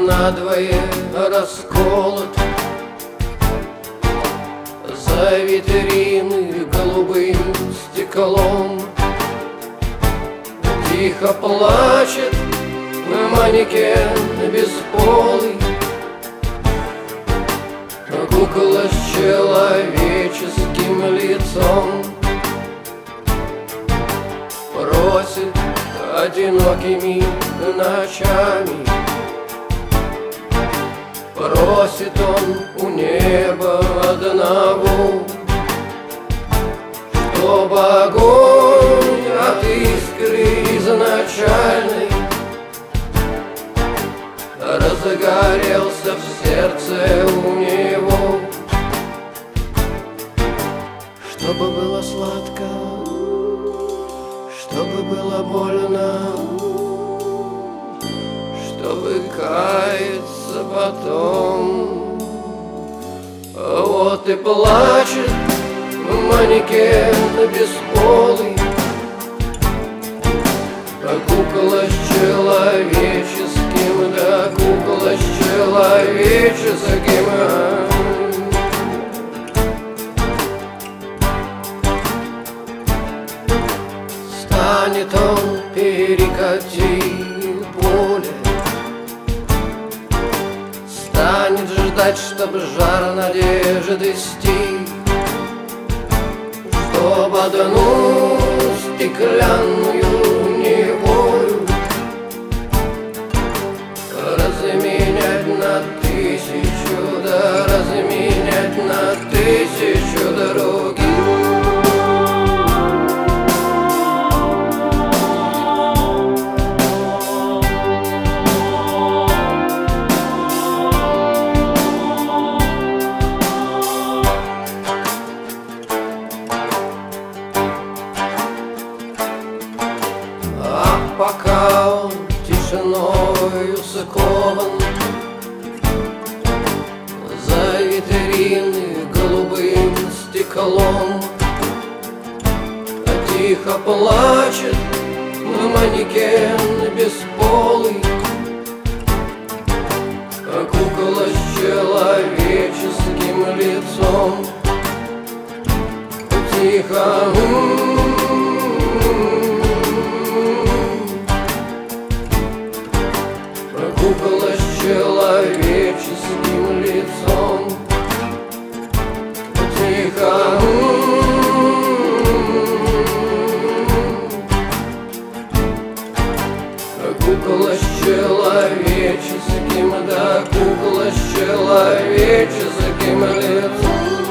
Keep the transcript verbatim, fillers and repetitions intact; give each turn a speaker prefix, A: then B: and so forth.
A: надвое расколот, за витрины голубым стеклом тихо плачет манекен бесполый, кукла с человеческим лицом. Просит одинокими ночами, просит он у неба одного, чтоб огонь от искры изначальной разгорелся в сердце у него, чтобы было сладко, чтобы было больно, чтобы каяться потом. Вот и плачет манекен бесполый, кукла с человеческим, да кукла с человеческим. Станет он перекатить поле, станет ждать, чтоб жар надежды стих, чтоб одну стеклянную неволю разменять на тысячу, да разменять на тысячу других. Пока он тишиною скован, за витрины голубым стеклом тихо плачет манекен бесполый, кукла с человеческим лицом. Тихо кукла с человеческим лицом. Тихо кукла с человеческим, да кукла с человеческим лицом.